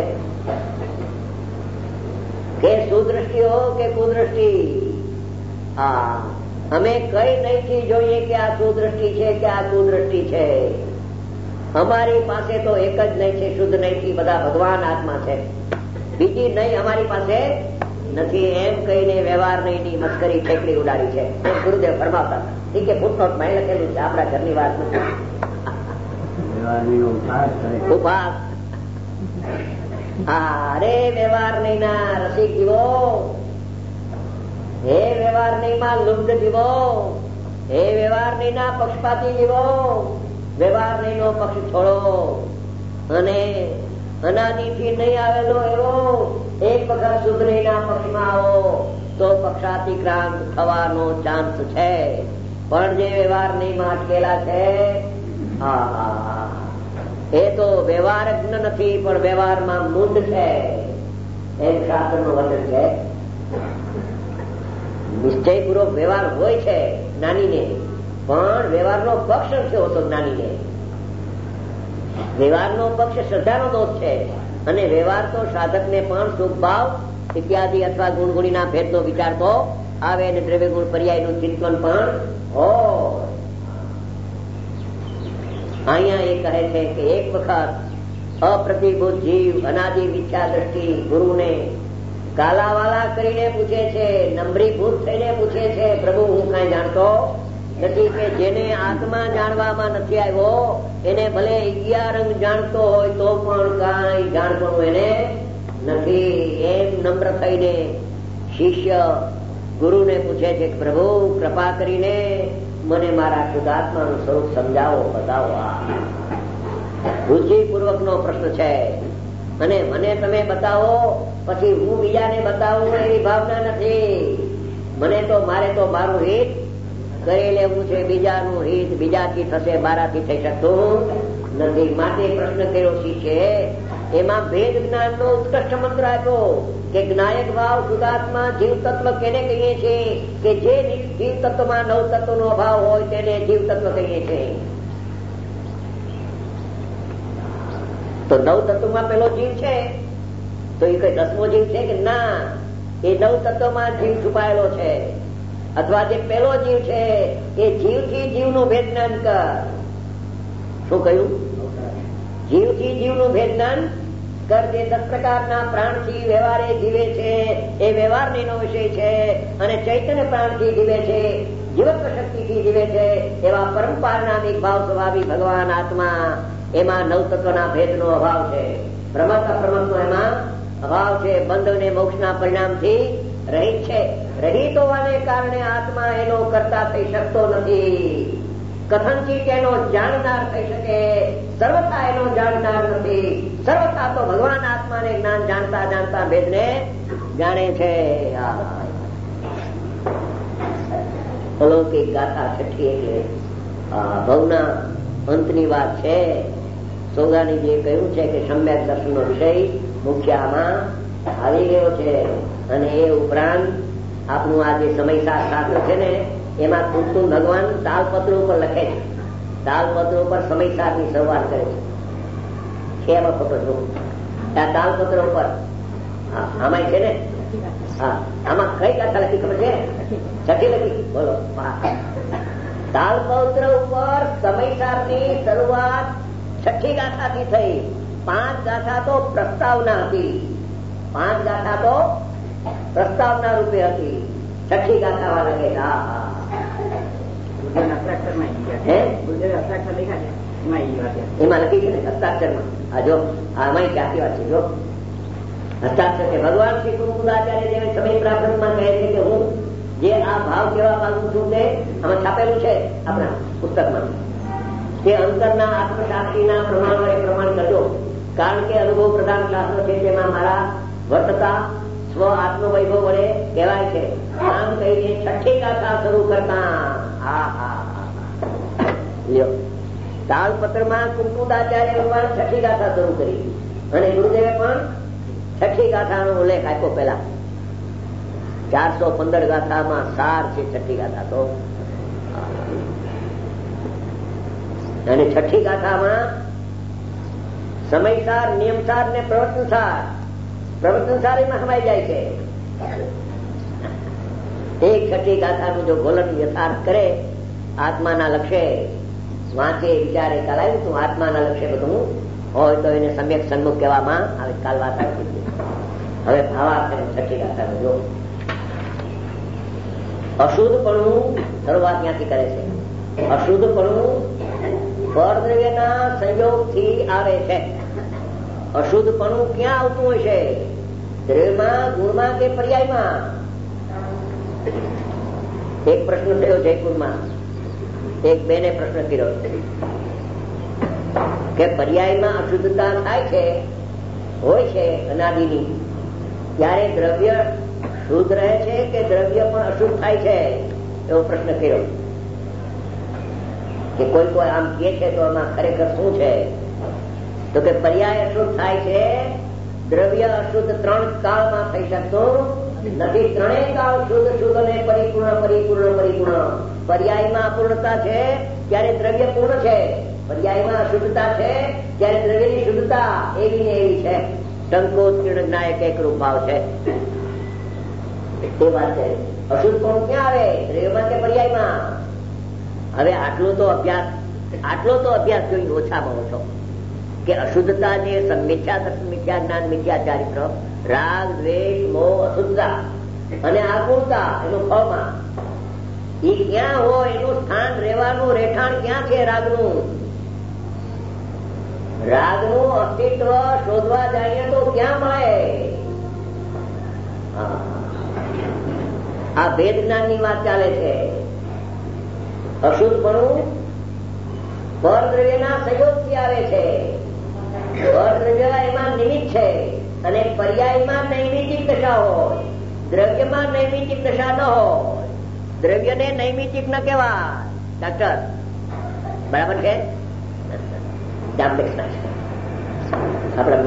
કે સુદ્રષ્ટિ હો કે કુદ્રષ્ટિ, આ અમે કઈ નહીથી જોઈએ કે આ સુદ્રષ્ટિ છે કે આ કુદ્રષ્ટિ છે. અમારી પાસે તો એક જ નહીં છે, શુદ્ધ નહીં. બધા ભગવાન આત્મા છે, બીજી નહીં અમારી પાસે નથી. એમ કહીને વ્યવહાર નહીં ની મસ્કરી ઠેકડી ઉડાડી છે. ગુરુદેવ ફરમાવતા ઠીક છે, ફૂટનોટ માં લખેલું છે, આપણા ઘરની વાત નથી. ઉપહાસ અરે વ્યવહાર નહીં ના રસિક જીવો, હે વ્યવહાર નહીં માં લુબ્ધ જીવો, હે વ્યવહાર નહીં ના પક્ષપાતી જીવો, વ્યવહાર નહીં નો પક્ષ છોડો અને અનાદિથી નહીં આવેલો એવો એક વખત શુદ્ધ નહીં ના પક્ષમાં આવો તો પક્ષાતિક્રાંત થવાનો ચાન્સ છે. પણ જે વ્યવહાર નહીં માં અટકેલા છે એ તો વ્યવહારજ્ઞ નથી પણ વ્યવહારમાં મૂંડ છે. એમ શાસ્ત્ર નું વચન છે. નિશ્ચયપૂર્વક વ્યવહાર હોય છે જ્ઞાનીને, પણ વ્યવહારનો પક્ષ નથી હોતો જ્ઞાનીને. વ્યવહારનો પક્ષ શ્રદ્ધાનો દોષ છે અને વ્યવહાર તો સાધકને પણ સુખ ભાવ ઇત્યાદિ અથવા ગુણગુણીના ભેદનો વિચાર તો આવે અને દ્રવ્ય ગુણ પર્યાયનું ચિંતન પણ હોય. અહીંયા એ કહે છે કે એક વખત અપ્રતિભૂત જીવ અનાદિ મિથ્યા દ્રષ્ટિ ગુરુને કાલાવાલા કરીને પૂછે છે, નમ્રીભૂત થઈને પૂછે છે, પ્રભુ હું કઈ જાણતો નથી. કે જેને આત્મા જાણવામાં નથી આવ્યો એને ભલે અગિયાર અંગ જાણતો હોય તો પણ કઈ જાણવાનું એને નથી. એમ નમ્ર થઈને શિષ્ય ગુરુને પૂછે છે કે પ્રભુ કૃપા કરીને મને મારા શુદ્ધાત્માનું સ્વરૂપ સમજાવો, બતાવો. રુચિપૂર્વક નો પ્રશ્ન છે અને મને તમે બતાવો પછી હું બીજાને બતાવું એવી ભાવના નથી. મને તો મારે તો મારું હિત કરી લેવું છે, બીજાનું હિત બીજાથી થશે, મારાથી થઈ શકતું નથી. માટે પ્રશ્ન કર્યો શિષ્ય એમાં ભેદ જ્ઞાન નો ઉત્કૃષ્ટ મંત્ર આપ્યો કે જ્ઞાયક ભાવ શુદ્ધાત્મા જીવ તત્વ કેને કહીએ છીએ કે જે જીવ તત્વમાં નવ તત્વ નો અભાવ હોય તેને જીવ તત્વ કહીએ છીએ. તો નવ તત્વમાં પેલો જીવ છે તો એ કઈ દસમો જીવ છે કે ના, એ નવ તત્વમાં જીવ છુપાયેલો છે. અથવા જે પેલો જીવ છે એ જીવથી જીવનું ભેદ જ્ઞાન કર. શું કહ્યું? જીવથી જીવનું ભેદ જ્ઞાન કર. જે દસ પ્રકારના પ્રાણથી વ્યવહારે જીવે છે એ વ્યવહારનો વિષય છે, અને ચૈતન્ય પ્રાણથી જીવે છે, જીવત્વ શક્તિથી જીવે છે એવા પરંપરાનામિક ભાવ સ્વભાવી ભગવાન આત્મા, એમાં નવ તત્વના ભેદનો અભાવ છે. પ્રમત અપ્રમતનો એમાં અભાવ છે. બંધ અને મોક્ષના પરિણામથી રહિત છે. રહિત હોવાને કારણે આત્મા એનો કરતા થઈ શકતો નથી. કથનથી એનો જાણનાર થઈ શકે, સર્વથા એનો જાણનાર નથી. સર્વથા તો ભગવાન આત્માને જ્ઞાન જાણતા જાણતા ભેદને જાણે છે. અલૌકિક ગાથા છઠ્ઠી એટલે ભવના અંતની વાત છે. સોગાનીજીએ કહ્યું છે કે સમ્યક દર્શનનો વિષય મુખ્ય આમાં આવી ગયો છે. અને એ ઉપરાંત આપણું આ જે સમયસાર શાસ્ત્ર છે ને, એમાં કુમકુમ ભગવાન તાલપત્રો ઉપર લખે છે. તાલપત્રો ઉપર સમયસારની શરૂઆત કરે છે. એમાં ફોટો જો આ તાલપત્ર ઉપર આમાં છે ને, હા આમાં કઈ ગાથા લખી ખબર છે? છઠ્ઠી લખી. બોલો. તાલપત્ર ઉપર સમયસારની શરૂઆત છઠ્ઠી ગાથાથી થઈ. પાંચ ગાથા તો પ્રસ્તાવના હતી. પાંચ ગાથા તો પ્રસ્તાવના રૂપે હતી. છઠ્ઠી ગાથામાં લખે છે. હા હા એમાં લખી છે ને હસ્તાક્ષરમાં. આ જો આમાં ક્યાંથી વાત છે? જો હસ્તાક્ષર છે. ભગવાન શ્રી કુમકુદાચાર્ય જેને સમય પ્રાપ્તમાં કહે છે કે હું જે આ ભાવ કેવા માંગુ છું તે આમાં છાપેલું છે આપણા પુસ્તકમાં. તે અંતરના આત્મસાક્ષીના પ્રમાણ વડે પ્રમાણ કરજો. કારણ કે અનુભવ પ્રધાન શાસ્ત્ર છે, તેમાં મારા વર્તતા સ્વ આત્મવૈભવ વડે કહેવાય છે. આમ કહીને છઠ્ઠી ગાથા શરૂ કરતા હા હા લ્યો તાલપત્રમાં કુમકુદાચાર્ય ભગવાન છઠ્ઠી ગાથા શરૂ કરી, અને ગુરુદેવે પણ છઠ્ઠી ગાથાનો ઉલ્લેખ આપ્યો. પેલા ચારસો પંદર ગાથામાં સાર છે છઠ્ઠી ગાથા તો. અને છઠ્ઠી ગાથામાં સમયસાર, નિયમસાર ને પ્રવર્તનસાર. પ્રવર્તનસાર એમાં સમાઈ જાય છે. એક છઠ્ઠી ગાથાનું જો ગોલન યથાર્થ કરે આત્માના લક્ષ્ય વાંચે વિચારે, કરાયું તું આત્માના લક્ષ્ય બધું હોય તો એને સમ્યક સન્મુખ કહેવામાં આવે. કાલ વાત આવી. હવે ભાવાર્થ છઠ્ઠી ગાથાનું જો અશુદ્ધપણું શરૂઆત ત્યાંથી કરે છે. અશુદ્ધપણું પરદ્રવ્યના સંયોગથી આવે છે. અશુદ્ધપણું ક્યાં આવતું હોય છે? દ્રવ્યમાં, ગુણમાં કે પર્યાયમાં? એક પ્રશ્ન થયો જયપુરમાં. એક બેને પ્રશ્ન કર્યો કે પર્યાયમાં અશુદ્ધતા થાય છે, હોય છે અનાદિની, ત્યારે દ્રવ્ય શુદ્ધ રહે છે કે દ્રવ્ય પણ અશુદ્ધ થાય છે? એવો પ્રશ્ન કર્યો. કે કોઈ કોઈ આમ કે છે તો આમાં ખરેખર શું છે? તો કે પર્યાય અશુદ્ધ થાય છે, દ્રવ્ય અશુદ્ધ ત્રણ કાળમાં થઈ શકતું નથી. ત્રણેય કાળ શુદ્ધ શુદ્ધ અને પરિપૂર્ણ પરિપૂર્ણ પરિપૂર્ણ. પર્યાયમાં અપૂર્ણતા છે ત્યારે દ્રવ્ય પૂર્ણ છે. પર્યાયમાં અશુદ્ધતા છે ત્યારે દ્રવ્યની શુદ્ધતા એવી ને એવી છે. સંકોચ કિરણના એક એક રૂપ ભાવ છે. તે વાત છે. અશુદ્ધ કોણ ક્યાં આવે? દ્રવ્યમાં કે પર્યાયમાં? હવે આટલો તો અભ્યાસ આટલો તો અભ્યાસ જોઈ ઓછામાં ઓછો કે અશુદ્ધતા જે મિથ્યા દર્શન, મિથ્યા જ્ઞાન, મિથ્યા ચારિત્ર, રાગ, દ્વેષ, મોહ, અશુદ્ધતા અને આકુળતા એનું ફળમાં એ ક્યાં હોય? એનું સ્થાન રહેવાનું રહેઠાણ ક્યાં છે? રાગનું રાગનું અસ્તિત્વ શોધવા જઈએ તો ક્યાં મળે? આ ભેદ જ્ઞાન ની વાત ચાલે છે. અશુદ્ધપણું પરદ્રવ્યના સંયોગથી આવે છે. પરદ્રવ્ય એમાં નિમિત્ત છે અને પર્યાયમાં નૈમિતિક દશા હોય, દ્રવ્યમાં નૈમિતિક દશા ન હોય. દ્રવ્યને નૈમિતિક ન કહેવાય. ડાક્ટર બરાબર છે? આપણા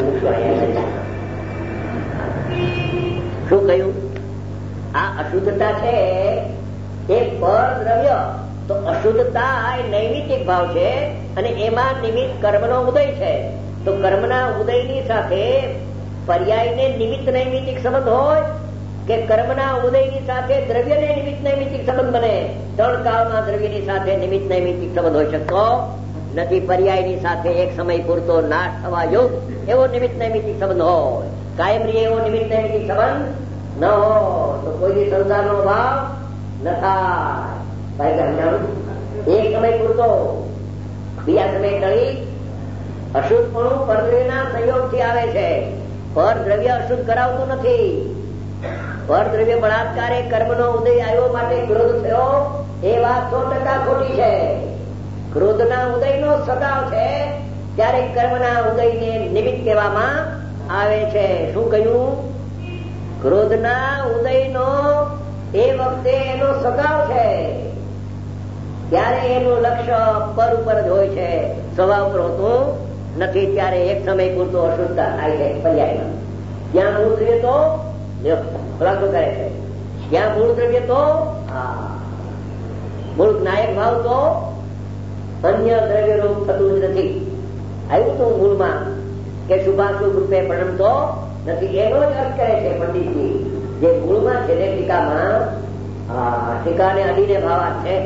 શું કહ્યું? આ અશુદ્ધતા છે એ પર દ્રવ્ય, તો અશુદ્ધતા એ નૈમિતિક ભાવ છે અને એમાં નિમિત્ત કર્મનો ઉદય છે. તો કર્મના ઉદયની સાથે પર્યાયને નિમિત્ત નૈમિતિક સંબંધ હોય કે કર્મના ઉદયની સાથે દ્રવ્યને નિમિત્ત નૈમિત્તિક સંબંધ બને. ત્રણ કાળમાં દ્રવ્યની સાથે નિમિત્ત નૈમિત્તિક સંબંધ હોઈ શકતો નથી. પર્યાયની સાથે એક સમય પૂરતો નાશ થવા યોગ એવો નિમિત્ત નૈમિત્તિક સંબંધ હોય. કાયમ રે એવો નિમિત્ત નૈમિત્તિક સંબંધ ન હોય તો કોઈ સંસારનો ભાવ ન થાય. એક સમય પૂરતો બીજા સમય ટળી અશુદ્ધપણું પરદ્રવ્યના સંયોગથી આવે છે. પરદ્રવ્ય અશુદ્ધ કરાવતું નથી. પરદ્રવ્ય બળાત્કારે કર્મનો ઉદય આવ્યો માટે ક્રોધ થયો એ વાત સો ટકા ખોટી છે. ક્રોધના ઉદયનો સગાવ છે ત્યારે કર્મના ઉદયને નિમિત્ત કહેવામાં આવે છે. શું કહ્યું? ક્રોધના ઉદયનો એ વખતે એનો સગાવ છે ત્યારે એનું લક્ષ્ય પર ઉપર જ હોય છે, સ્વભાવ પર હોતું નથી. ત્યારે એક સમય પૂરતો અશુદ્ધતા થાય છે પર્યાયમાં. ત્યાં મૂળ દ્રવ્ય તો ખુલાસો કરે છે. ત્યાં મૂળ દ્રવ્ય તો મૂળ નાયક ભાવ તો અન્ય દ્રવ્ય રૂપ થતું જ નથી. આવ્યું તું મૂળમાં કે શુભાશુભ રૂપે પરિણમતો નથી. એનો જ અર્થ કરે છે પંડિતજી. જે મૂળમાં છે તે ટીકામાં ટીકાને અડીને ભાવાર્થ છે.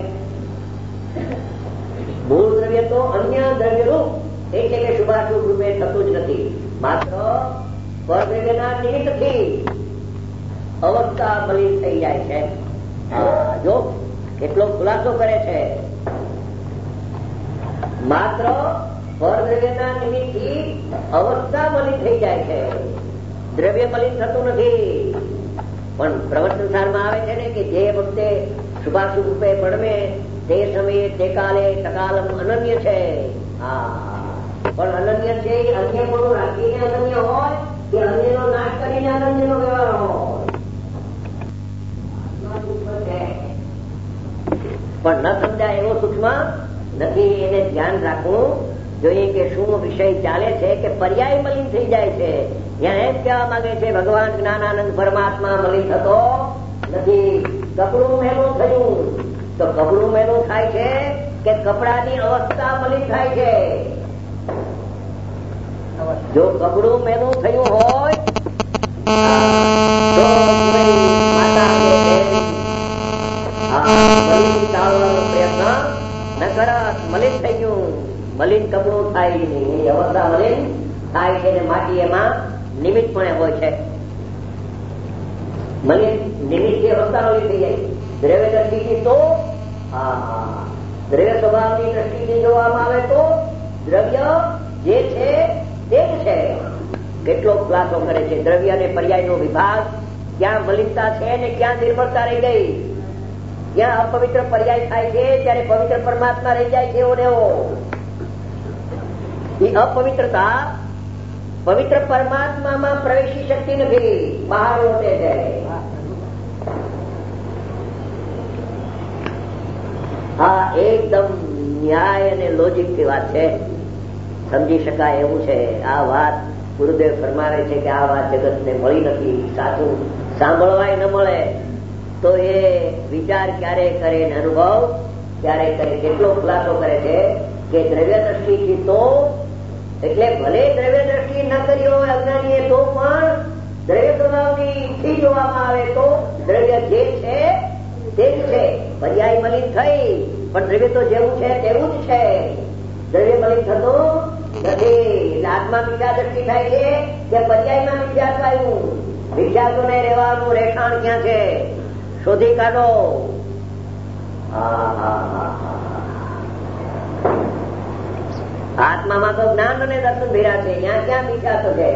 મૂળ દ્રવ્ય તો અન્ય દ્રવ્ય રૂપ એટલે કે શુભાશુભ રૂપે થતું જ નથી. માત્ર પરદ્રવ્યના નિમિત્તથી અવસ્થા મલિન થઈ જાય છે. જો કેટલો ખુલાસો કરે છે. માત્ર પરદ્રવ્યના નિમિત્તથી અવસ્થા મલિન થઈ જાય છે. દ્રવ્ય મલિન થતું નથી. પણ પ્રવર્તન સારમાં આવે છે ને કે જે વખતે શુભાશુભ રૂપે પડમે તે સમયે તે કાલે તકાલમ અનન્ય છે. પણ અનન્ય છે એ અન્ય પણ રાખીને અનન્ય હોય કે અન્યનો નાશ કરીને અનન્યનો વ્યવહાર હોય. પણ ન સમજાય એવો સૂક્ષ્મ નથી. એને ધ્યાન રાખવું જોઈએ કે શું વિષય ચાલે છે કે પર્યાય મલિન થઈ જાય છે. ત્યાં એમ કહેવા માંગે છે ભગવાન જ્ઞાનાનંદ પરમાત્મા મલિન થતો નથી. કપડું મેલું થયું તો કપડું મેલું થાય છે કે કપડાની અવસ્થા મલિન થાય છે. જો કપડું મેલું થયું હોય તો માતા ટાળવાનો પ્રયત્ન ન કરત. મલિન થઈ ગયું, મલિન કપડું થાય નહીં, એ અવસ્થા મલિન થાય છે. માટી એમાં નિમિત્તપણે હોય છે. મલિન નિમિત્ત અવસ્થા મલિન થઈ જાય. દ્રવ્ય દ્રષ્ટિથી તો દ્રવ્ય સ્વભાવની દ્રષ્ટિથી જોવામાં આવે તો દ્રવ્ય જે છે તે જ છે. કેટલો ખુલાસો કરે છે. દ્રવ્ય અને પર્યાયનો વિભાગ ક્યાં મલિનતા છે ને ક્યાં નિર્મળતા રહી ગઈ. ક્યાં અપવિત્ર પર્યાય થાય છે ત્યારે પવિત્ર પરમાત્મા રહી જાય છે. એવો ને એવો એ અપવિત્રતા પવિત્ર પરમાત્મામાં પ્રવેશી શકતી નથી, બહાર હોતે છે. હા, એકદમ ન્યાય અને લોજિક ની વાત છે. સમજી શકાય એવું છે. આ વાત ગુરુદેવ ફરમાવે છે કે આ વાત જગત ને મળી નથી. સાચું સાંભળવાય ન મળે તો એ વિચાર ક્યારે કરે ને અનુભવ ક્યારે કરે. કેટલો ખુલાસો કરે છે કે દ્રવ્ય દ્રષ્ટિથી તો એટલે ભલે દ્રવ્ય દ્રષ્ટિ ન કરી હોય અજ્ઞાનીએ તો પણ દ્રવ્ય સ્વભાવની થી જોવામાં આવે તો દ્રવ્ય જે છે તે જ છે. પર્યાય મલિન થઈ પણ દ્રવ્ય તો જેવું છે તેવું જ છે. દ્રવ્ય મલિન થતું નથી. આત્મા મિથ્યા દ્રષ્ટિ થાય છે કે પર્યાયમાં મિથ્યાત્વ આવ્યું. મિથ્યાત્વને રહેવાનું રહેઠાણ ક્યાં છે શોધી કાઢો. આત્મામાં તો જ્ઞાન અને દર્શન ભેરા છે. ત્યાં ક્યાં મિથ્યાત્વ છે?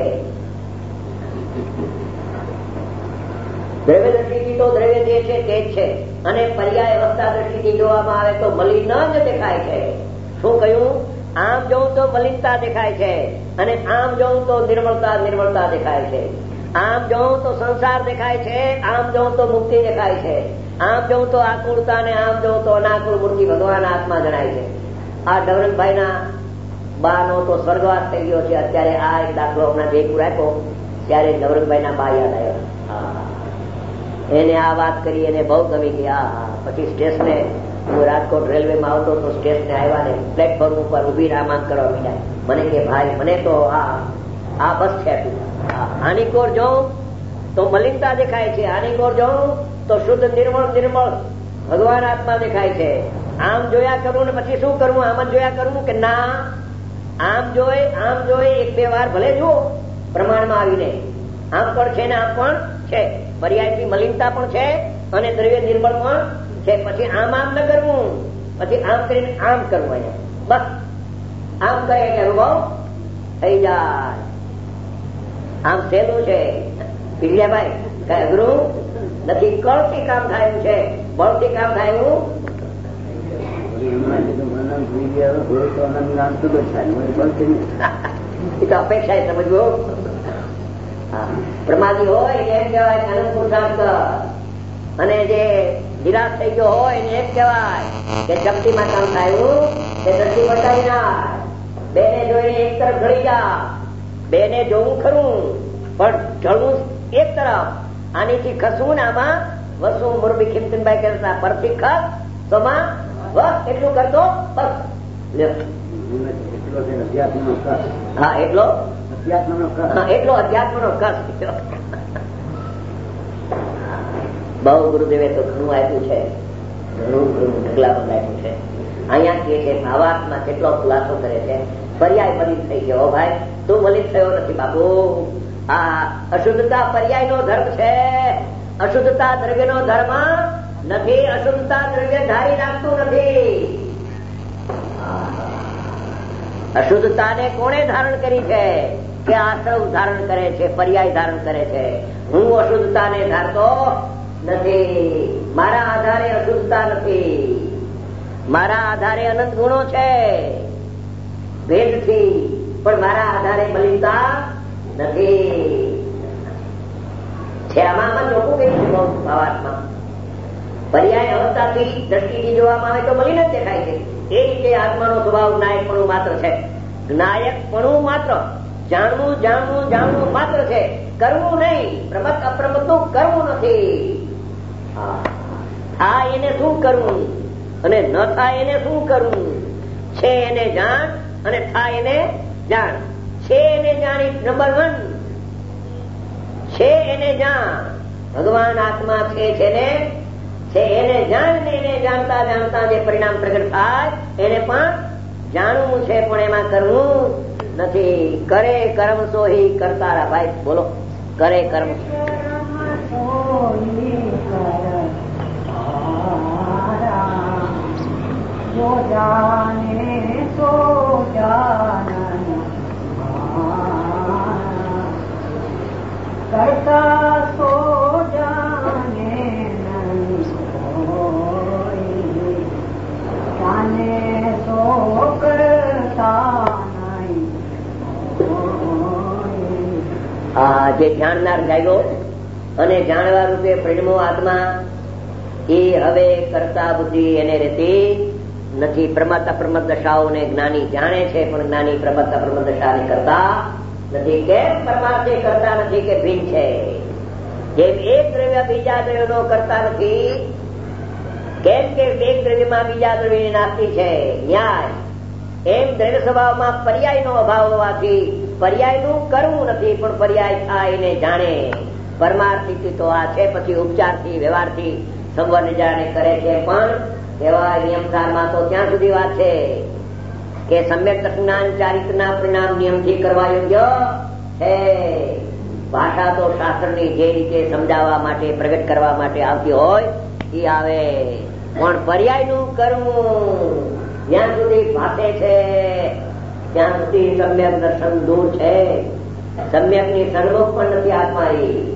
દ્રવ્ય દ્રષ્ટિથી તો દ્રવ્ય જે છે તે જ છે અને પર્યાય અવસ્થા દ્રષ્ટિથી જોવામાં આવે તો મલિન જ દેખાય છે. શું કહ્યું? આમ જોઉં તો મલિનતા દેખાય છે અને આમ જોઉં તો નિર્મળતા નિર્મળતા દેખાય છે. આમ જોઉં તો સંસાર દેખાય છે, આમ જોઉં તો મુક્તિ દેખાય છે. આમ જોઉં તો આકુળતા ને આમ જોઉં તો અનાકુળ મૂર્તિ ભગવાન આત્મા જણાય છે. આ ડવરનભાઈ ના બા નો તો સ્વર્ગવાસ થઈ ગયો છે. અત્યારે આ એક દાખલો હમણાં ભેગું રાખ્યો ત્યારે ડવરનભાઈ ના બા યાદ આવ્યો. એને આ વાત કરી એને બહુ ગમી ગઈ. આ પછી સ્ટેશને હું રાજકોટ રેલવે માં આવતો તો સ્ટેશને આવ્યા ને પ્લેટફોર્મ ઉપર ઉભી રામાન કરવા મીડ્યા. મને કે ભાઈ મને તો આ આ બસ છે આની કોર જોઉં તો મલિનતા દેખાય છે, આની કોર જોઉં તો શુદ્ધ નિર્મળ નિર્મળ ભગવાન આત્મા દેખાય છે. આમ જોયા કરવું ને પછી શું કરવું? આમ જ જોયા કરવું કે ના આમ જોઈ આમ જોઈ એક બે વાર ભલે જુઓ પ્રમાણમાં આવીને, આમ પણ છે ને આમ પણ છે, પર્યાયથી મલિનતા પણ છે અને દ્રવ્ય નિર્મળ પણ છે. પછી આમ આમ ન કરવું, પછી આમ કરીને આમ કરવું. અહીંયા બસ આમ કરે એટલે અનુભવ થઈ જાય. આમ સહેલું છે પીડિયાભાઈ, કઈ અઘરું નથી. કળથી કામ થાય એવું છે, બળથી કામ થાય એવું અપેક્ષા સમજવું. પ્રમાદી હોય એમ કહેવાય અનંત પુરુષાર્થ, અને જે નિરાશ થઈ ગયો હોય એને એમ કહેવાય કે શક્તિમાં કામ થાય તે દ્રષ્ટિ બતાવી ના. બેને જોઈને એક તરફ ઢળી જા, બેને જોવું ખરું પણ ઢળવું એક તરફ. આનીથી ખસવું ને આમાં વસવું. મુરબી ખીમતીનભાઈ કહેતા પરથી ખસ તો માં બસ એટલું કરતો બસ. હા એટલો એટલો અધ્યાત્મ નો કસ. બહુ ગુરુદેવે તો ઘણું આપ્યું છે, ઘણું ઘણું ઢગલા બંધાયું છે. અહીંયા કે છે ભાવાત્મા કેટલો ખુલાસો કરે છે. પર્યાય મલિન થઈ ગયો ભાઈ, તું મલિન થયો નથી બાબુ. આ અશુદ્ધતા પર્યાય નો ધર્મ છે, અશુદ્ધતા દ્રવ્ય નો ધર્મ નથી. અશુદ્ધતા દ્રવ્ય ધારી રાખતું નથી. અશુદ્ધતાને કોણે ધારણ કરી છે? કે આશ્રવ ધારણ કરે છે, પર્યાય ધારણ કરે છે. હું અશુદ્ધતાને ધારતો નથી. મારા આધારે અશુદ્ધતા નથી, મારા આધારે અનંત ગુણો છે ભેદથી, પણ મારા આધારે મલિનતા નથી. છે આમાં ચોખ્ખું કહ્યું છે ભાવાત્મા. પર્યાય અવસ્થાથી દ્રષ્ટિથી જોવામાં આવે તો મલિન જ દેખાય છે. એ રીતે આત્માનો સ્વભાવ નાયકપણું માત્ર છે. નાયકપણું માત્ર, જાણવું જાણવું જાણવું માત્ર છે, કરવું નહીં. પ્રમત અપ્રમત નું કરવું નથી. થાય એને શું કરવું અને ન થાય એને શું કરવું? છે એને જાણ અને થાય એને જાણ. છે એને જાણી નંબર વન, છે એને જાણ. ભગવાન આત્મા છે છે ને છે એને જાણ ને એને જાણતા જાણતા જે પરિણામ પ્રગટ થાય એને પણ જાણવું છે, પણ એમાં કરવું નથી. કરે કર્મ સોહી કરતા. ભાઈ બોલો, કરે કર્મ જો જાને સો કરતા સો જાને જાને સો કરતા. આ જે જાણનાર જાગ્યો અને જાણવા રૂપે પરિણમો આત્મા, એ હવે કરતા બુદ્ધિ એને રહેતી નથી. પ્રમત અપ્રમત દશાઓને જ્ઞાની જાણે છે, પણ જ્ઞાની પ્રમત અપ્રમત દશાને કરતા નથી. કેમ પરમાર્થે કરતા નથી કે ભિન્ન છે? જેમ એક દ્રવ્ય બીજા દ્રવ્યનો કરતા નથી, કેમ કે એક દ્રવ્યમાં બીજા દ્રવ્યની નાસ્તી છે ન્યાય, એમ દ્રવ્ય સ્વભાવમાં પર્યાયનો અભાવ હોવાથી પર્યાયનું કરવું નથી, પણ પર્યાય થાય એને જાણે. પરમાર્થથી તો આ છે, પછી ઉપચારથી વ્યવહારથી સંવર્ણ જાણે કરે છે. પણ એવા નિયમસારમાં તો ત્યાં સુધી વાત છે કે સમ્યક જ્ઞાન ચારિત્રના પરિણામ નિયમથી કરવા યોગ્ય છે. ભાષા તો શાસ્ત્રની જે રીતે સમજાવવા માટે પ્રગટ કરવા માટે આવતી હોય એ આવે, પણ પર્યાયનું કરવું જ્યાં સુધી ભાષે છે ત્યાં સુધી સમ્યક દર્શન દૂર છે. સમ્યક ની સન્મુખ પણ નથી આત્મા.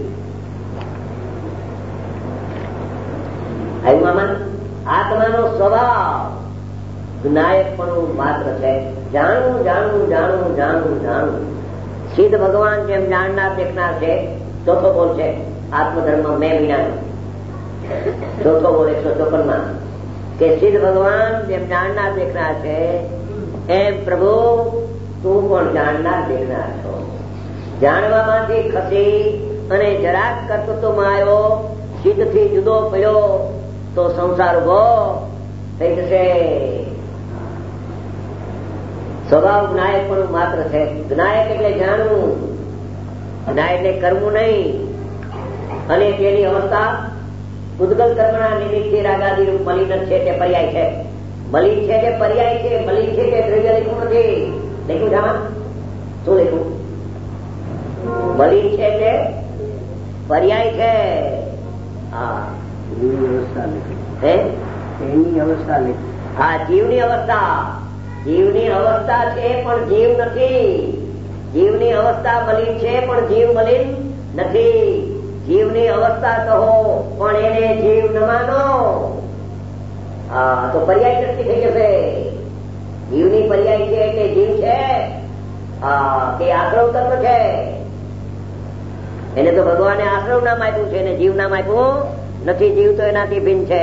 આત્માનો સ્વભાવ નાયકપણું માત્ર છે. જાણવું જાણવું જાણવું જાણવું જાણવું. સિદ્ધ ભગવાન જેમ જાણનાર દેખનાર છે. ચોથો બોલ છે આત્મધર્મ મેં વિના, ચોથો બોલ એકસો ચોપન માં કે સિદ્ધ ભગવાન જેમ જાણનાર દેખનાર છે, એમ પ્રભુ તું પણ જાણનાર દેખનાર છો. જાણવામાંથી ખસી અને જરાક કર્તૃત્વમાં આવ્યો, સિદ્ધથી જુદો પડ્યો તો સંસાર ઉભો થઈ જશે. સ્વભાવ જ્ઞાયક પણ માત્ર છે. જ્ઞાયક એટલે જાણવું, જ્ઞાય એટલે કરવું નહીં. અને તેની અવસ્થા ઉદ્ગલ કર્મના નિમિત્તથી રાગાદી રૂપ મલિન છે તે પર્યાય છે. મલિન છે તે પર્યાય છે, મલિન છે તે દ્રવ્ય લખ્યું નથી. લખ્યું છે આમાં શું લખ્યું? મલિન છે તે પર્યાય છે. હા એની અવસ્થા હા જીવની અવસ્થા. જીવની અવસ્થા છે પણ જીવ નથી. જીવની અવસ્થા મલિન છે પણ જીવ મલિન નથી. જીવની અવસ્થા કહો પણ એને જીવ ન માનો. હા તો પર્યાય દ્રષ્ટિ થઈ જશે. જીવની પર્યાય છે કે જીવ છે કે આશ્રવ તત્વ છે. એને તો ભગવાને આશ્રવ નામ આપ્યું છે, એને જીવ નામ આપ્યું નથી. જીવ તો એનાથી ભિન્ન છે.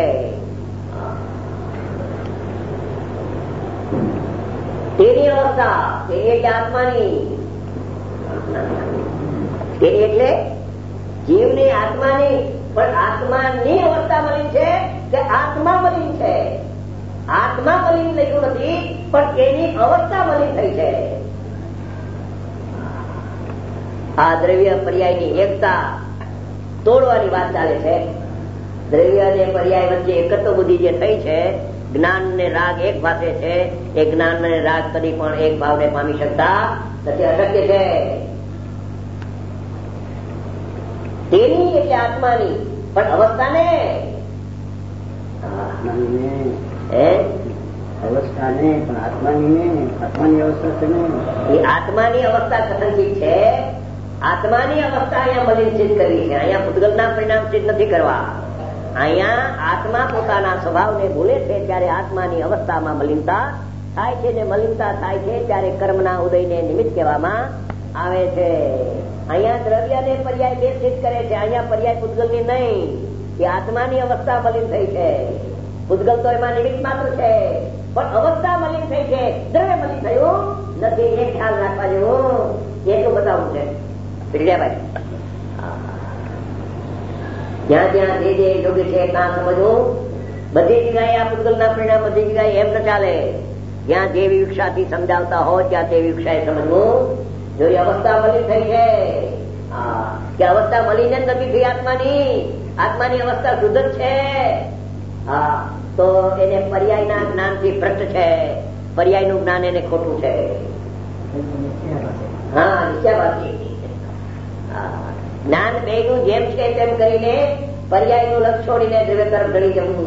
તેની અવસ્થા તેની એટલે આત્માની. તેની એટલે જીવની આત્માની. પણ આત્માની અવસ્થા મલિન છે કે આત્મા મલિન છે? આત્મા મલિન લખ્યું નથી પણ તેની અવસ્થા મલિન થઈ છે. આ દ્રવ્ય પર્યાયની એકતા તોડવાની વાત ચાલે છે. દ્રવ્ય અને પર્યાય વચ્ચે એકત્વ બુદ્ધિ જે થઈ છે, જ્ઞાન ને રાગ એક ભાષે છે, એ જ્ઞાન ને રાગ કદી પણ એક ભાવને પામી શકતા નથી, અશક્ય છે. તેની એટલે આત્માની. પણ અવસ્થાને અવસ્થાને પણ આત્માની આત્માની અવસ્થા છે ને એ આત્માની અવસ્થા કથનથી છે. આત્માની અવસ્થા અહીંયા મલિનચિત કરવી છે. અહીંયા પૂતગલના પરિણામચિત નથી કરવા. અહીંયા આત્મા પોતાના સ્વભાવને ભૂલે છે ત્યારે આત્માની અવસ્થામાં મલિનતા થાય છે. ને મલિનતા થાય છે ત્યારે કર્મના ઉદયને નિમિત્ત કહેવામાં આવે છે. અહીંયા દ્રવ્યને પર્યાય બે સિદ્ધ કરે છે. અહીંયા પર્યાય પૂતગલની નહીં. એ આત્માની અવસ્થા મલિન થઈ છે. પૂતગલ તો એમાં નિમિત્ત માત્ર છે, પણ અવસ્થા મલિન થઈ છે. દ્રવ્ય મલિન થયું નથી. એ ખ્યાલ રાખવા જેવું એટલું બતાવવું છે. ભાઈ જ્યાં ત્યાં જે જે યોગ્ય છે ત્યાં સમજવું. બધી જગ્યાએ આ પૂતગલના પરિણામ બધી જગ્યાએ એમ ન ચાલે. જ્યાં જે વિવક્ષાથી સમજાવતા હોય ત્યાં તે વિવક્ષાએ સમજવું. જો એ અવસ્થા મલિન થઈ છે કે અવસ્થા મલિન જ નથી થઈ આત્માની, આત્માની અવસ્થા શુદ્ધ જ છે, હા તો એને પર્યાયના જ્ઞાનથી ભ્રષ્ટ છે. પર્યાયનું જ્ઞાન એને ખોટું છે. હા નિશ્ચયવાદી જ્ઞાન બેનું જેમ છે તેમ કરીને પર્યાયનું લક્ષ છોડીને દ્રવ્ય તરફ ઢળી જવું.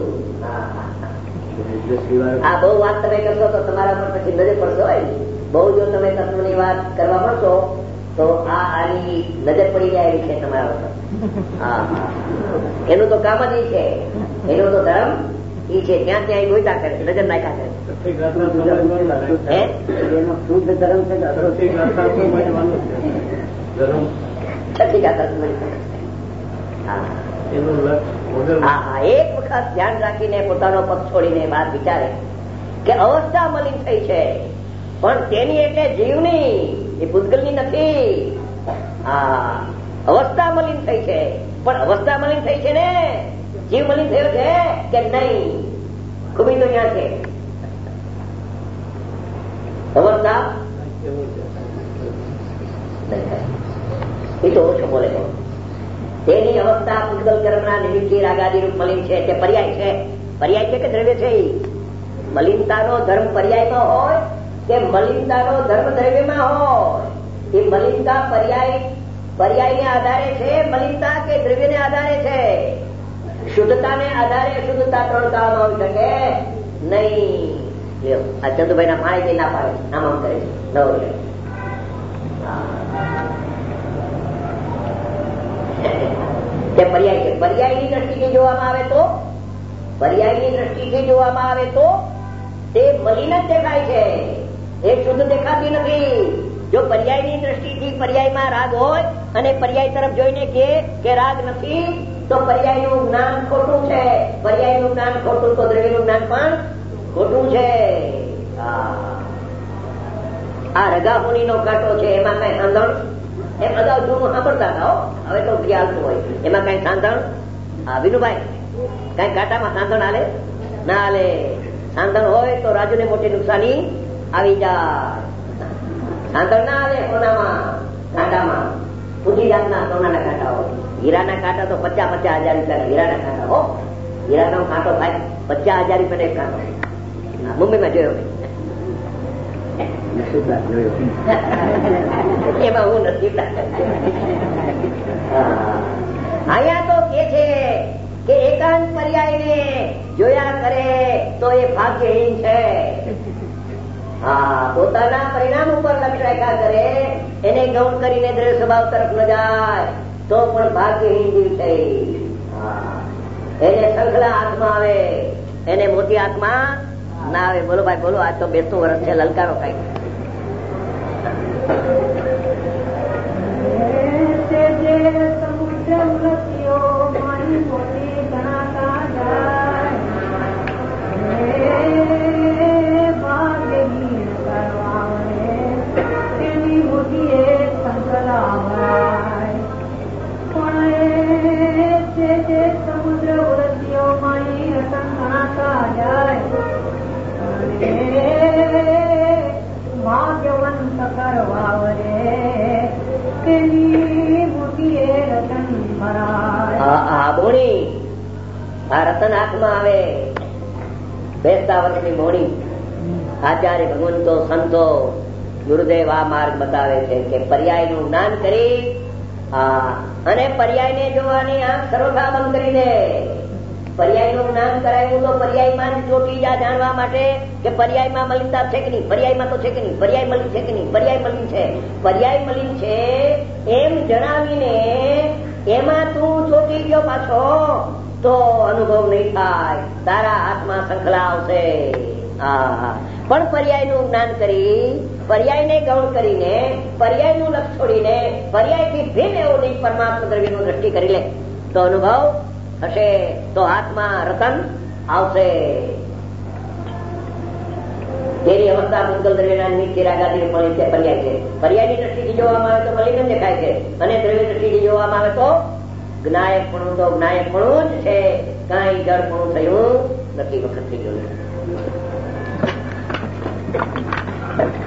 આ બહુ વાત તમે કરશો તો તમારા પર પછી નજર પડશો. બહુ જો તમે તત્વની વાત કરવા પડશો તો આ આની નજર પડી જાય એવી છે તમારા ઉપર. હા એનું તો કામ જ ઈ છે, એનું તો ધર્મ ઈ છે. ત્યાં ત્યાં ગોઈતા કરે, નજર નાખ્યા કરે. એનો શુદ્ધ ધર્મ છે. એક વખત ધ્યાન રાખીને પોતાનો પગ છોડીને વાત વિચારે કે અવસ્થા મલિન થઈ છે પણ તેની એટલે જીવની, એ પૂતગલની નથી. હા અવસ્થા મલિન થઈ છે પણ અવસ્થા મલિન થઈ છે ને જીવ મલિન થયો છે કે નહીં? ખૂબી તો અહીંયા છે. અવસ્થા એ તો ઓછો બોલે તો તેની અવસ્થા પૂતગલ કર્મના નિમિત્તથી રાગાદી રૂપ મલિન છે તે પર્યાય છે. પર્યાય છે કે દ્રવ્ય છે? મલિનતાનો ધર્મ પર્યાયમાં હોય કે મલિનતાનો ધર્મ દ્રવ્યમાં હોય? એ મલિનતા પર્યાય પર્યાયને આધારે છે મલિનતા કે દ્રવ્યને આધારે છે? શુદ્ધતાને આધારે શુદ્ધતા ત્રણ કાળમાં હોઈ શકે નહીં. આ ચંદુભાઈ ના પાણી ના પાડે આમ આમ કરે છે. તે પર્યાય છે. પર્યાયની દ્રષ્ટિથી જોવામાં આવે તો પર્યાયની દ્રષ્ટિથી જોવામાં આવે તો તે મલિન જ દેખાય છે, એ શુદ્ધ દેખાતી નથી. જો પર્યાયની દ્રષ્ટિથી પર્યાયમાં રાગ હોય અને પર્યાય તરફ જોઈને કે રાગ નથી તો પર્યાયનું જ્ઞાન ખોટું છે. પર્યાયનું જ્ઞાન ખોટું તો દ્રવ્યનું જ્ઞાન પણ ખોટું છે. આ રગામુનિ નો કાંટો છે એમાં કઈ સાંધણ એમ અગાઉ જૂનું સાંભળતા હતા. હવે તો ખ્યાલતું હોય એમાં કઈ સાંધણ. હા વિનુભાઈ કઈ કાંટામાં સાંધણ હાલે ના હાલે? સાંધણ હોય તો રાજુને મોટી નુકસાની આવી જાય. સાંધણ ના હાલે કોનામાં? કાંટામાં. ઊંચી જાતના સોનાના કાંટા હોય. હીરાના કાંટા તો પચાસ પચાસ હજાર રૂપિયા હીરાના કાંટા હો. હીરાનો કાંટો થાય પચાસ હજાર રૂપિયા એક કાંટો. મુંબઈમાં જોયો એમાં હું નથી. અહીંયા તો કે છે કે એકાંત પર્યાયને જોયા કરે તો એ ભાગ્યહીન છે. હા, પોતાના પરિણામ ઉપર લક્ષ્ય રાખ્યા કરે, એને ગૌણ કરીને દ્રવ્ય સ્વભાવ તરફ ન જાય તો પણ ભાગ્યહીન જીવ છે. એને શંખલા આત્મા આવે, એને મોટી આત્મા ના આવે. બોલો ભાઈ બોલો, આજ તો બેસતું વર્ષ છે, લલકારો કઈ. સમુદ્ર વૃત્તિઓ માણી રતન ગણાતા જાય, ભાગ્યવંત કરવા વરે તેની મોટી રતન ભરાય. આ બોણી, આ રતન હાથમાં આવે. બેસતા વર્ષની બોણી આચાર્ય ભગવંતો સંતો ગુરુદેવ આ માર્ગ બતાવે છે કે પર્યાય નું જ્ઞાન કરી અને પર્યાય ને જોવાની આંખ સર્વથા બંધ કરી દે. પર્યાય નું જ્ઞાન કરાયું તો પર્યાયમાં ચોટી જા જાણવા માટે કે પર્યાયમાં મલિનતા છે કે નહીં, પર્યાયમાં તો છે કે નહીં, પર્યાય મલિન છે કે નહીં, પર્યાય મલિન છે, પર્યાય મલિન છે એમ જણાવીને એમાં તું ચોટી ગયો પાછો તો અનુભવ નહીં થાય, તારા હાથમાં શંખલા આવશે. પણ પર્યાય નું જ્ઞાન કરી, પર્યાય ને ગૌણ કરીને, પર્યાય નું લક્ષ છોડીને પર્યાય થી ભિન્ન એવો નહીં પરમાત્મા દ્રવ્ય નું દ્રષ્ટિ કરી લે તો અનુભવ હશે, તો હાથમાં રતન આવશે. તેની અવસ્થા મુદ્ગલ દ્રવ્યના નીચે રાગાદી પણ છે પર્યાય છે. પર્યાયની દ્રષ્ટિથી જોવામાં આવે તો મલિન દેખાય છે, અને દ્રવ્ય દ્રષ્ટિથી જોવામાં આવે તો જ્ઞાયક પણ તો જ્ઞાયક પણ જ છે, કઈ જળ પણ થયું નથી. વખત થઈ ગયું.